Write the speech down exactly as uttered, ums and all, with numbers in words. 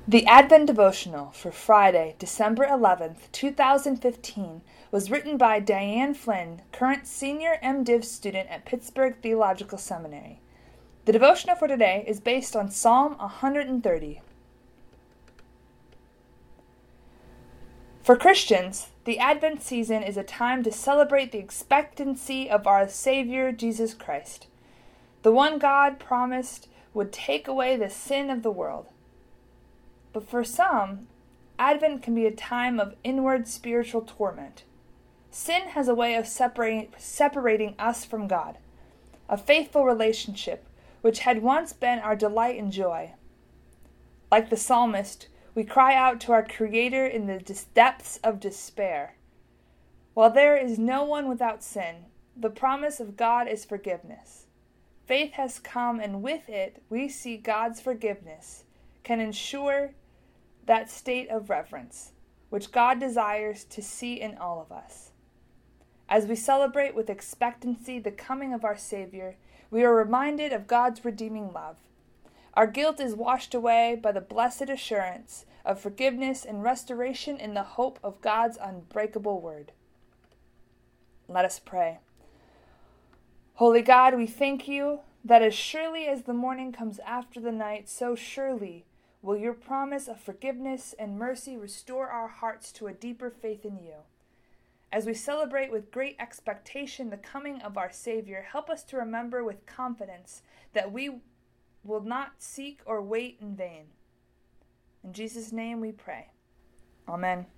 The Advent Devotional for Friday, December eleventh, two thousand fifteen, was written by Diane Flynn, current senior MDiv student at Pittsburgh Theological Seminary. The devotional for today is based on Psalm one hundred thirty. For Christians, the Advent season is a time to celebrate the expectancy of our Savior, Jesus Christ, the one God promised would take away the sin of the world. But for some, Advent can be a time of inward spiritual torment. Sin has a way of separating, separating us from God, a faithful relationship which had once been our delight and joy. Like the psalmist, we cry out to our Creator in the depths of despair. While there is no one without sin, the promise of God is forgiveness. Faith has come, and with it, we see God's forgiveness can ensure that state of reverence, which God desires to see in all of us. As we celebrate with expectancy the coming of our Savior, we are reminded of God's redeeming love. Our guilt is washed away by the blessed assurance of forgiveness and restoration in the hope of God's unbreakable word. Let us pray. Holy God, we thank you that as surely as the morning comes after the night, so surely will your promise of forgiveness and mercy restore our hearts to a deeper faith in you. As we celebrate with great expectation the coming of our Savior, help us to remember with confidence that we will not seek or wait in vain. In Jesus' name we pray. Amen.